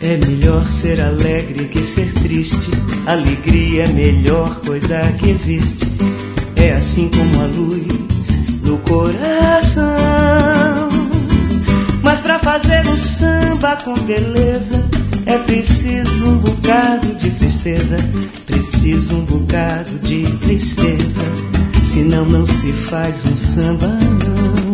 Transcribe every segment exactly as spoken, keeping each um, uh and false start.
É melhor ser alegre que ser triste. Alegria é a melhor coisa que existe. É assim como a luz no coração. Mas pra fazer um samba com beleza é preciso um bocado de tristeza. Preciso um bocado de tristeza. Senão não se faz um samba, não.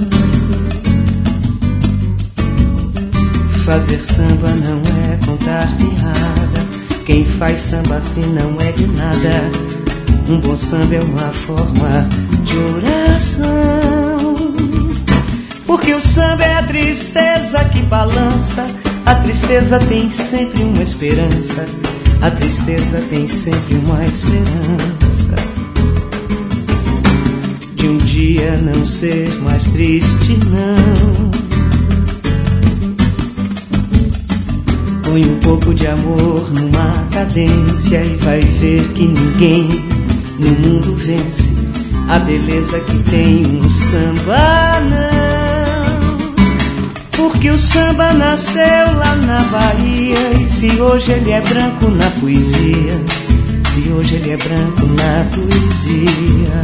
Fazer samba não é contar piada. Quem faz samba assim não é de nada. Um bom samba é uma forma de oração. Porque o samba é a tristeza que balança. A tristeza tem sempre uma esperança. A tristeza tem sempre uma esperança de um dia não ser mais triste, não. Põe um pouco de amor numa cadência e vai ver que ninguém no mundo vence a beleza que tem um samba, não. Porque o samba nasceu lá na Bahia. E se hoje ele é branco na poesia, se hoje ele é branco na poesia,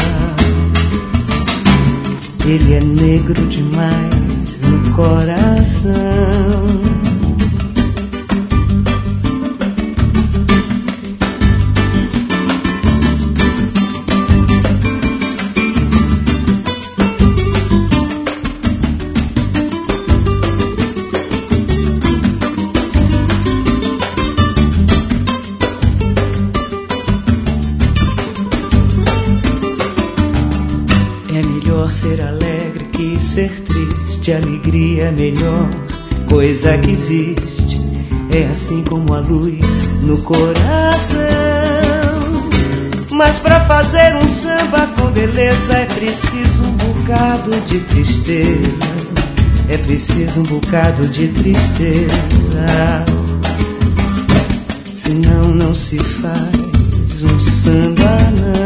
ele é negro demais no coração. É melhor ser alegre que ser triste. Alegria é a melhor coisa que existe. É assim como a luz no coração. Mas pra fazer um samba com beleza é preciso um bocado de tristeza. É preciso um bocado de tristeza. Senão não se faz um samba, não.